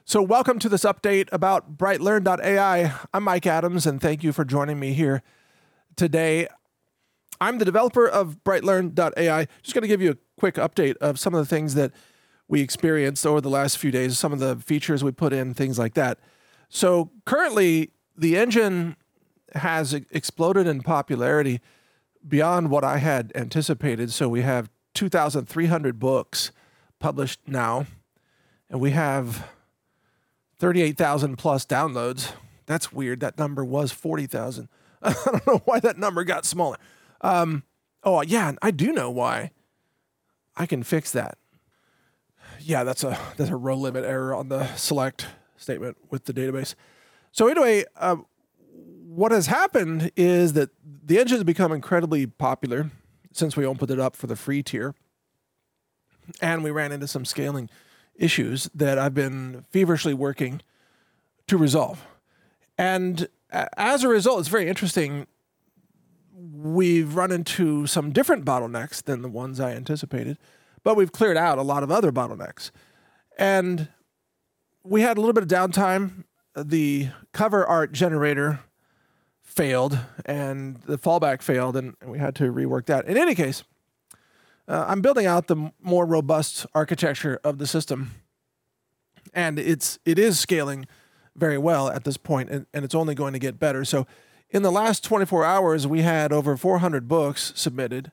So welcome to this update about BrightLearn.ai. I'm Mike Adams, and thank you for joining me here today. I'm the developer of BrightLearn.ai. Just going to give you a quick update of some of the things that we experienced over the last few days, some of the features we put in, things like that. So currently, the engine has exploded in popularity beyond what I had anticipated. So we have 2,300 books published now, and we have 38,000 plus downloads. That's weird. That number was 40,000. I don't know why that number got smaller. Oh, yeah, I do know why. I can fix that. Yeah, that's a row limit error on the select statement with the database. So anyway, what has happened is that the engine has become incredibly popular since we opened it up for the free tier. And we ran into some scaling issues that I've been feverishly working to resolve. And as a result, it's very interesting. We've run into some different bottlenecks than the ones I anticipated, but we've cleared out a lot of other bottlenecks. And we had a little bit of downtime. The cover art generator failed and the fallback failed, and we had to rework that. In any case, I'm building out the more robust architecture of the system, and it is scaling very well at this point, and it's only going to get better. So in the last 24 hours, we had over 400 books submitted,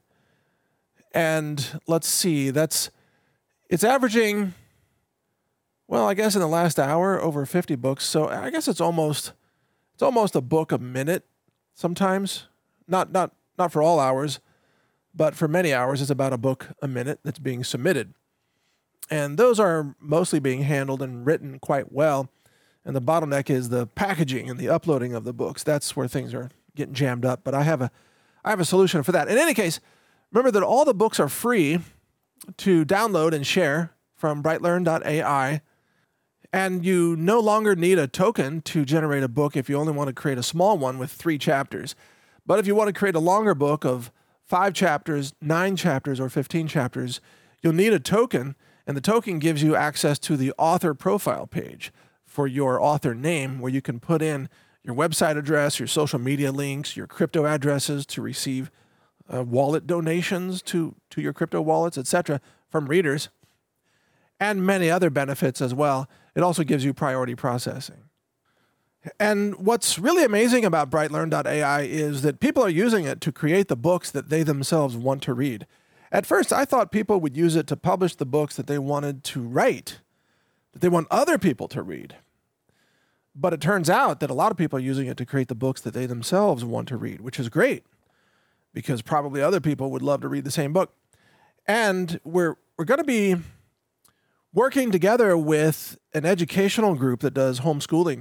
and let's see, it's averaging, well, I guess in the last hour, over 50 books. So I guess it's almost a book a minute sometimes, not for all hours, but for many hours, it's about a book a minute that's being submitted. And those are mostly being handled and written quite well. And the bottleneck is the packaging and the uploading of the books. That's where things are getting jammed up. But I have a solution for that. In any case, remember that all the books are free to download and share from BrightLearn.ai. And you no longer need a token to generate a book if you only want to create a small one with 3 chapters. But if you want to create a longer book of 5 chapters, 9 chapters, or 15 chapters, you'll need a token, and the token gives you access to the author profile page for your author name, where you can put in your website address, your social media links, your crypto addresses to receive wallet donations to your crypto wallets, etc., from readers, and many other benefits as well. It also gives you priority processing. And what's really amazing about BrightLearn.ai is that people are using it to create the books that they themselves want to read. At first, I thought people would use it to publish the books that they wanted to write, that they want other people to read. But it turns out that a lot of people are using it to create the books that they themselves want to read, which is great, because probably other people would love to read the same book. And we're going to be working together with an educational group that does homeschooling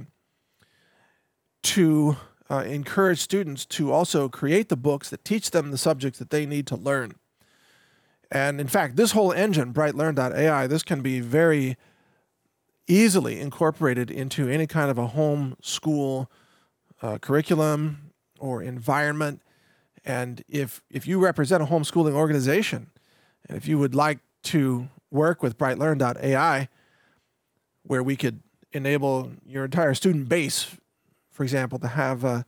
to encourage students to also create the books that teach them the subjects that they need to learn. And in fact, this whole engine, BrightLearn.ai, this can be very easily incorporated into any kind of a home school curriculum or environment. And if you represent a homeschooling organization, and if you would like to work with BrightLearn.ai, where we could enable your entire student base, for example, to have a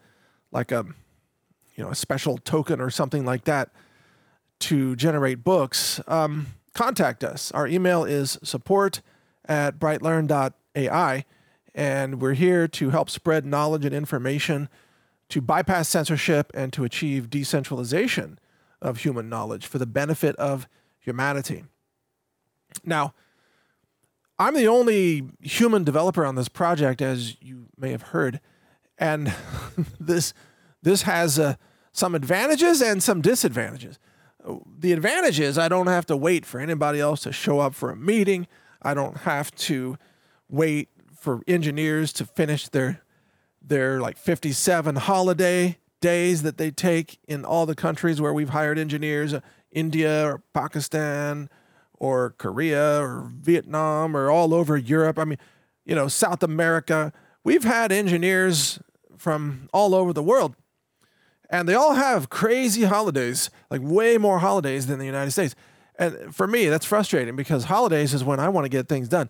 special token or something like that to generate books, contact us. Our email is support@brightlearn.ai, and we're here to help spread knowledge and information, to bypass censorship, and to achieve decentralization of human knowledge for the benefit of humanity. Now, I'm the only human developer on this project, as you may have heard, and this has some advantages and some disadvantages. The advantage is I don't have to wait for anybody else to show up for a meeting. I don't have to wait for engineers to finish their like 57 holiday days that they take in all the countries where we've hired engineers, India or Pakistan or Korea or Vietnam or all over Europe. I mean, South America. We've had engineers from all over the world, and they all have crazy holidays, like way more holidays than the United States. And for me, that's frustrating because holidays is when I want to get things done.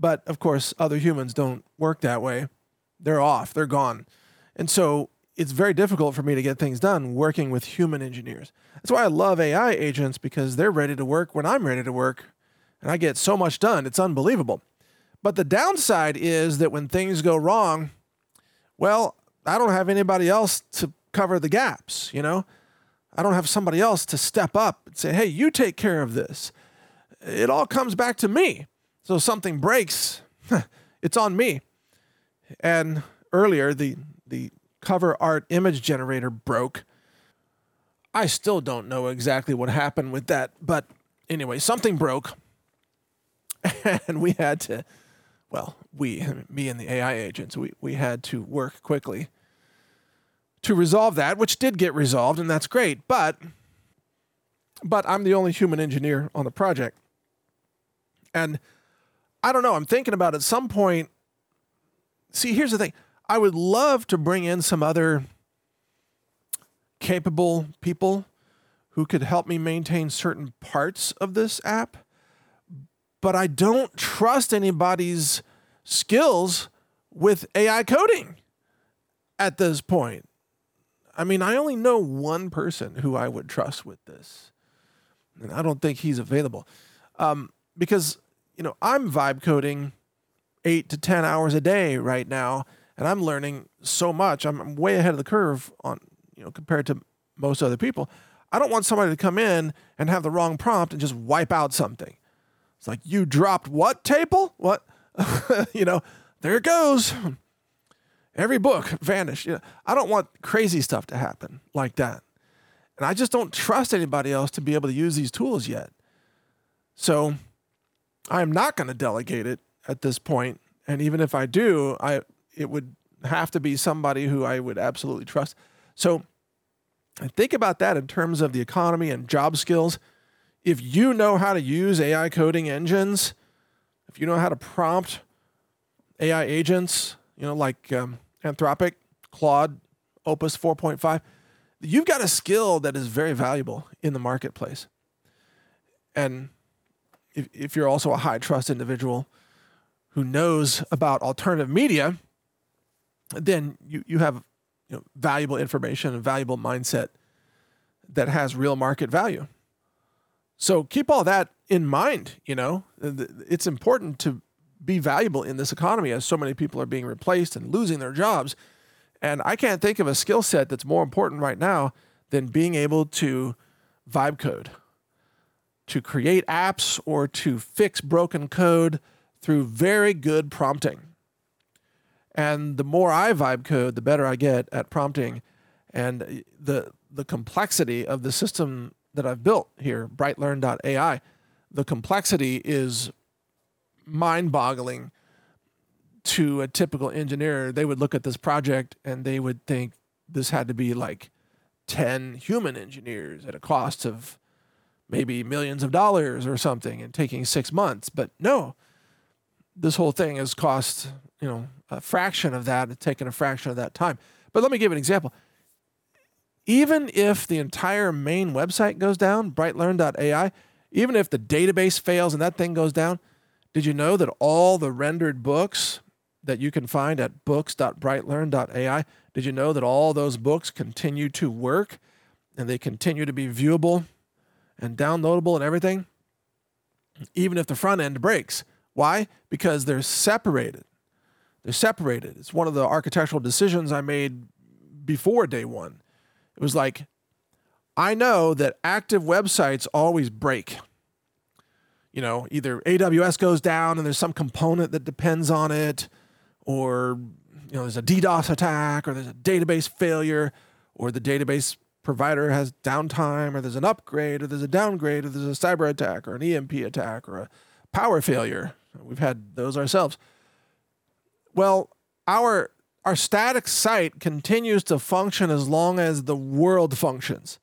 But of course, other humans don't work that way. They're off, they're gone. And so it's very difficult for me to get things done working with human engineers. That's why I love AI agents, because they're ready to work when I'm ready to work. And I get so much done. It's unbelievable. But the downside is that when things go wrong, well, I don't have anybody else to cover the gaps, you know? I don't have somebody else to step up and say, hey, you take care of this. It all comes back to me. So if something breaks, it's on me. And earlier, the cover art image generator broke. I still don't know exactly what happened with that. But anyway, something broke. And we had to, well, me and the AI agents, we had to work quickly to resolve that, which did get resolved, and that's great. But I'm the only human engineer on the project. And I don't know, I'm thinking about at some point, see, here's the thing. I would love to bring in some other capable people who could help me maintain certain parts of this app, but I don't trust anybody's skills with AI coding at this point. I mean, I only know one person who I would trust with this, and I don't think he's available. Because, you know, I'm vibe coding 8 to 10 hours a day right now, and I'm learning so much. I'm way ahead of the curve on, you know, compared to most other people. I don't want somebody to come in and have the wrong prompt and just wipe out something. It's like, you dropped what table? What? You know, there it goes. Every book vanished. You know, I don't want crazy stuff to happen like that. And I just don't trust anybody else to be able to use these tools yet. So I am not going to delegate it at this point. And even if I do, it would have to be somebody who I would absolutely trust. So I think about that in terms of the economy and job skills. If you know how to use AI coding engines, if you know how to prompt AI agents, you know, like Anthropic, Claude, Opus 4.5, you've got a skill that is very valuable in the marketplace. And if you're also a high trust individual who knows about alternative media, then you have, you know, valuable information and valuable mindset that has real market value. So keep all that in mind. You know, it's important to be valuable in this economy as so many people are being replaced and losing their jobs. And I can't think of a skill set that's more important right now than being able to vibe code, to create apps or to fix broken code through very good prompting. And the more I vibe code, the better I get at prompting. And the complexity of the system that I've built here, brightlearn.ai, the complexity is mind-boggling to a typical engineer. They would look at this project and they would think this had to be like 10 human engineers at a cost of maybe millions of dollars or something and taking 6 months. But no, this whole thing has cost, you know, a fraction of that, taken a fraction of that time. But let me give an example. Even if the entire main website goes down, brightlearn.ai, even if the database fails and that thing goes down, did you know that all the rendered books that you can find at books.brightlearn.ai, did you know that all those books continue to work and they continue to be viewable and downloadable and everything, even if the front end breaks? Why? Because they're separated. They're separated. It's one of the architectural decisions I made before day one. It was like, I know that active websites always break. You know, either AWS goes down and there's some component that depends on it, or, you know, there's a DDoS attack, or there's a database failure, or the database provider has downtime, or there's an upgrade, or there's a downgrade, or there's a cyber attack, or an EMP attack, or a power failure. We've had those ourselves. Well, our static site continues to function as long as the world functions.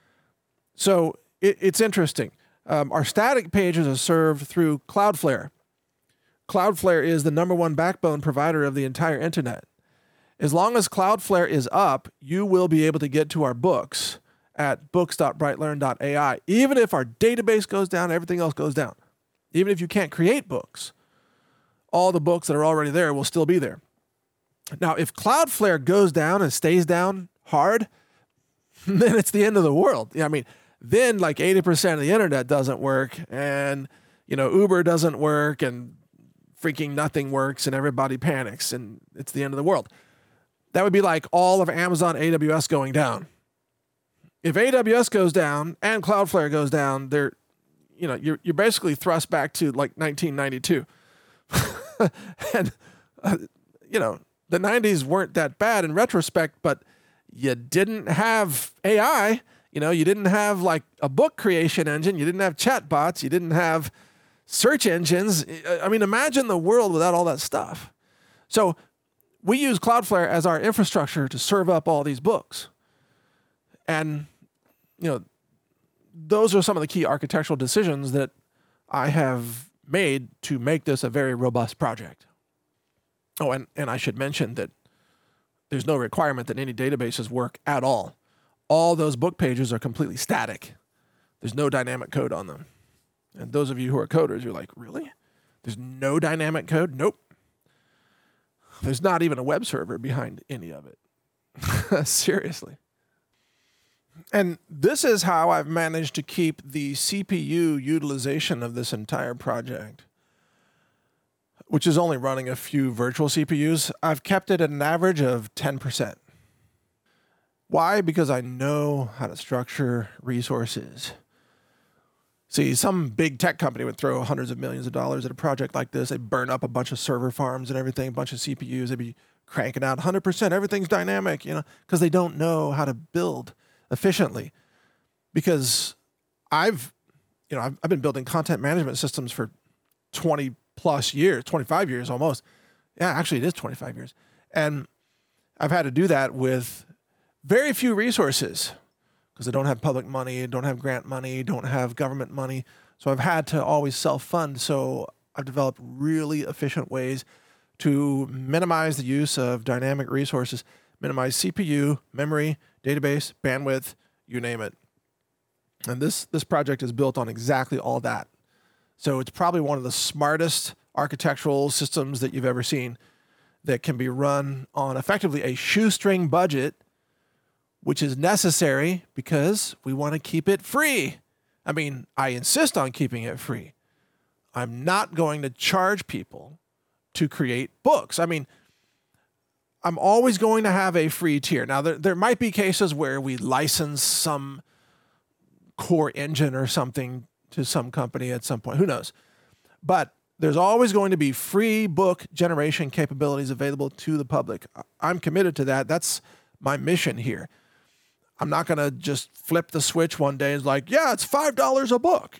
So it's interesting. Our static pages are served through Cloudflare. Cloudflare is the #1 backbone provider of the entire internet. As long as Cloudflare is up, you will be able to get to our books at books.brightlearn.ai. Even if our database goes down, everything else goes down. Even if you can't create books, all the books that are already there will still be there. Now, if Cloudflare goes down and stays down hard, then it's the end of the world. I mean, then like 80% of the internet doesn't work, and Uber doesn't work, and freaking nothing works, and everybody panics, and it's the end of the world. That would be like all of Amazon AWS going down. If AWS goes down and Cloudflare goes down, you're basically thrust back to like 1992. And the 90s weren't that bad in retrospect, but you didn't have AI. You didn't have like a book creation engine. You didn't have chatbots. You didn't have search engines. I mean, imagine the world without all that stuff. So we use Cloudflare as our infrastructure to serve up all these books. And, those are some of the key architectural decisions that I have made to make this a very robust project. Oh, and I should mention that there's no requirement that any databases work at all. All those book pages are completely static. There's no dynamic code on them. And those of you who are coders, you're like, really? There's no dynamic code? Nope. There's not even a web server behind any of it. Seriously. And this is how I've managed to keep the CPU utilization of this entire project, which is only running a few virtual CPUs. I've kept it at an average of 10%. Why? Because I know how to structure resources. See, some big tech company would throw hundreds of millions of dollars at a project like this. They'd burn up a bunch of server farms and everything, a bunch of CPUs. They'd be cranking out 100%. Everything's dynamic, because they don't know how to build efficiently. Because I've been building content management systems for 20 plus years, 25 years almost. Yeah, actually it is 25 years. And I've had to do that with very few resources because I don't have public money, don't have grant money, don't have government money. So I've had to always self-fund. So I've developed really efficient ways to minimize the use of dynamic resources, minimize CPU, memory, database, bandwidth, you name it. And this project is built on exactly all that. So it's probably one of the smartest architectural systems that you've ever seen that can be run on effectively a shoestring budget, which is necessary because we want to keep it free. I mean, I insist on keeping it free. I'm not going to charge people to create books. I mean, I'm always going to have a free tier. Now, there might be cases where we license some core engine or something to some company at some point. Who knows? But there's always going to be free book generation capabilities available to the public. I'm committed to that. That's my mission here. I'm not going to just flip the switch one day and like, yeah, it's $5 a book,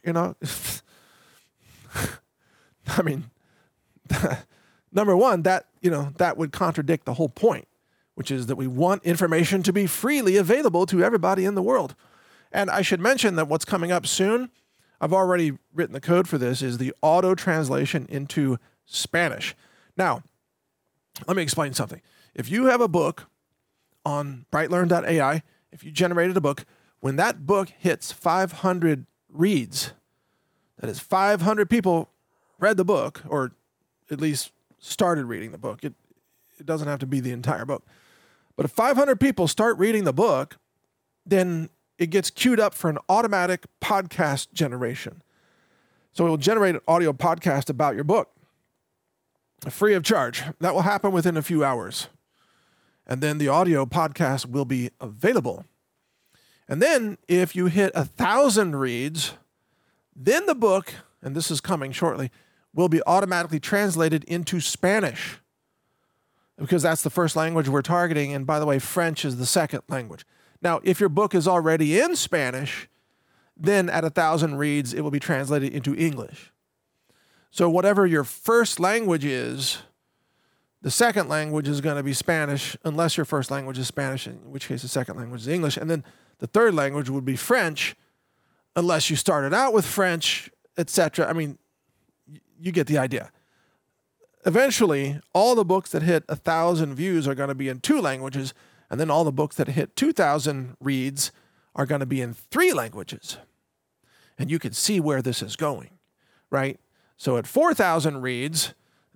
I mean, number one, that would contradict the whole point, which is that we want information to be freely available to everybody in the world. And I should mention that what's coming up soon, I've already written the code for this, is the auto translation into Spanish. Now, let me explain something. If you have a book on brightlearn.ai, if you generated a book, when that book hits 500 reads, that is 500 people read the book, or at least started reading the book. It doesn't have to be the entire book. But if 500 people start reading the book, then it gets queued up for an automatic podcast generation. So it will generate an audio podcast about your book, free of charge. That will happen within a few hours. And then the audio podcast will be available. And then if you hit 1,000 reads, then the book, and this is coming shortly, will be automatically translated into Spanish, because that's the first language we're targeting. And by the way, French is the second language. Now, if your book is already in Spanish, then at 1,000 reads, it will be translated into English. So whatever your first language is, the second language is going to be Spanish, unless your first language is Spanish, in which case the second language is English. And then the third language would be French, unless you started out with French, etc. I mean, you get the idea. Eventually, all the books that hit 1,000 views are going to be in 2 languages, and then all the books that hit 2,000 reads are going to be in 3 languages. And you can see where this is going, right? So at 4,000 reads,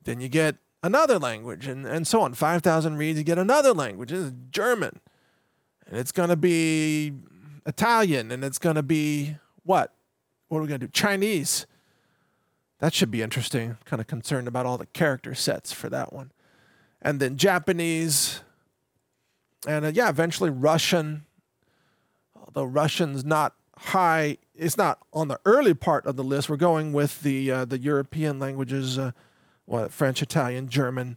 Then you get another language, and so on. 5,000 reads, you get another language. It's German. And it's going to be Italian, and it's going to be what? What are we going to do? Chinese. That should be interesting. Kind of concerned about all the character sets for that one. And then Japanese. And eventually Russian. Although Russian's not high, it's not on the early part of the list. We're going with the European languages, French, Italian, German.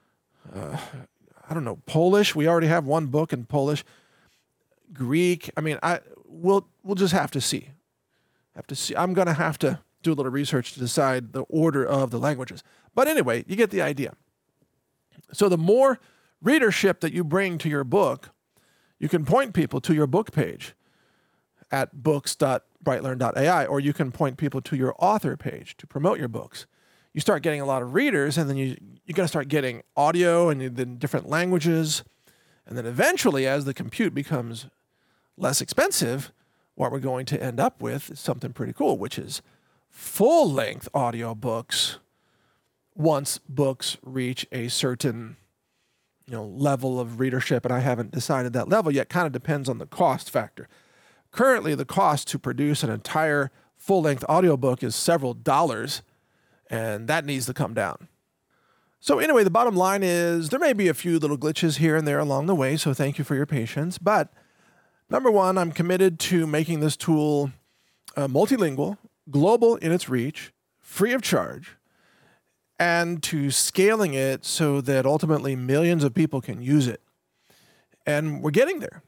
I don't know, Polish. We already have one book in Polish. Greek. I mean, we'll just have to see. I'm going to have to do a little research to decide the order of the languages. But anyway, you get the idea. So the more readership that you bring to your book, you can point people to your book page at books.brightlearn.ai, or you can point people to your author page to promote your books. You start getting a lot of readers, and then you're going to start getting audio and then different languages. And then eventually, as the compute becomes less expensive, what we're going to end up with is something pretty cool, which is full-length audiobooks once books reach a certain level of readership, and I haven't decided that level yet. Kind of depends on the cost factor. Currently, the cost to produce an entire full-length audiobook is several dollars, and that needs to come down. So anyway, the bottom line is there may be a few little glitches here and there along the way, so thank you for your patience. But number one, I'm committed to making this tool multilingual, global in its reach, free of charge, and to scaling it so that ultimately millions of people can use it. And we're getting there.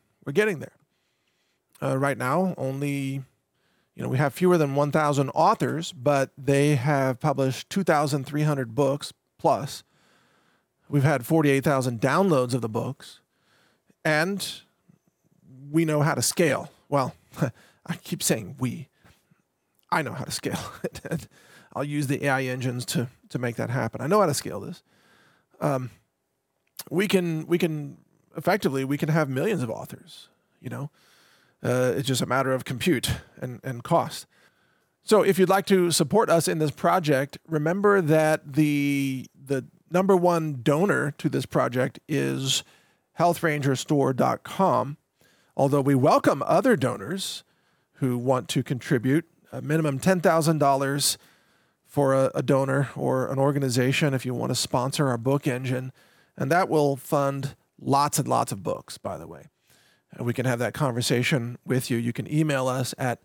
Right now, only, we have fewer than 1,000 authors, but they have published 2,300 books plus. We've had 48,000 downloads of the books, and we know how to scale. Well, I keep saying we. I know how to scale it. I'll use the AI engines to make that happen. I know how to scale this. We can effectively have millions of authors. It's just a matter of compute and cost. So if you'd like to support us in this project, remember that the number one donor to this project is healthrangerstore.com. Although we welcome other donors who want to contribute, a minimum $10,000 for a donor or an organization if you want to sponsor our book engine. And that will fund lots and lots of books, by the way. We can have that conversation with you. You can email us at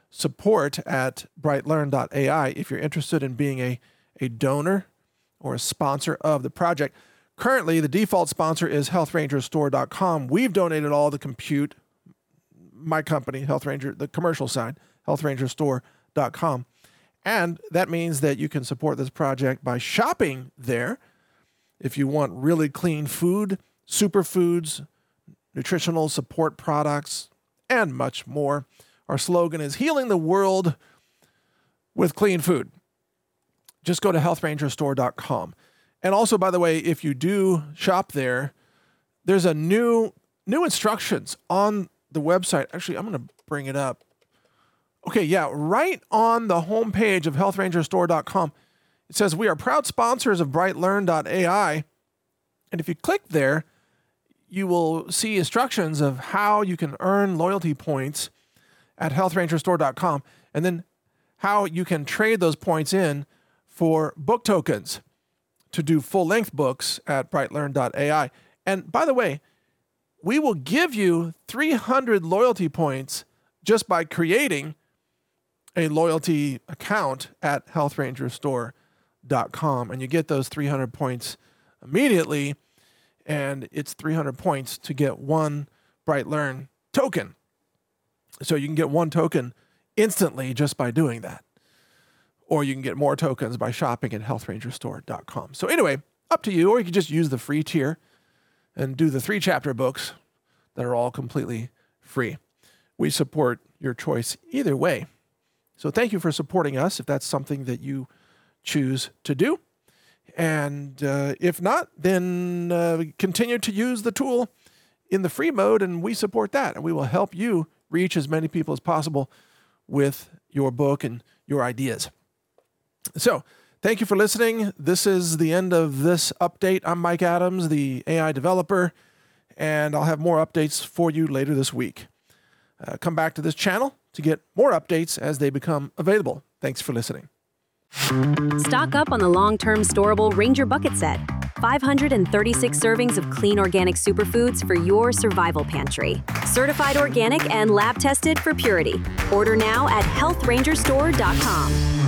support@brightlearn.ai if you're interested in being a donor or a sponsor of the project. Currently, the default sponsor is healthrangerstore.com. We've donated all the compute, my company, Health Ranger, the commercial side, healthrangerstore.com. And that means that you can support this project by shopping there. If you want really clean food, superfoods, nutritional support products, and much more. Our slogan is healing the world with clean food. Just go to healthrangerstore.com. And also, by the way, if you do shop there, there's a new instructions on the website. Actually, I'm going to bring it up. Okay, yeah, right on the homepage of healthrangerstore.com, it says we are proud sponsors of brightlearn.ai. And if you click there, you will see instructions of how you can earn loyalty points at healthrangerstore.com, and then how you can trade those points in for book tokens to do full-length books at brightlearn.ai. And by the way, we will give you 300 loyalty points just by creating a loyalty account at healthrangerstore.com. And you get those 300 points immediately, and it's 300 points to get one BrightLearn token. So you can get one token instantly just by doing that. Or you can get more tokens by shopping at healthrangerstore.com. So anyway, up to you, or you can just use the free tier and do the 3-chapter books that are all completely free. We support your choice either way. So thank you for supporting us if that's something that you choose to do. And if not, then continue to use the tool in the free mode, and we support that. And we will help you reach as many people as possible with your book and your ideas. So Thank you for listening. This is the end of this update. I'm Mike Adams, the AI developer, and I'll have more updates for you later this week. Come back to this channel to get more updates as they become available. Thanks for listening. Stock up on the long-term storable Ranger Bucket Set. 536 servings of clean organic superfoods for your survival pantry. Certified organic and lab tested for purity. Order now at healthrangerstore.com.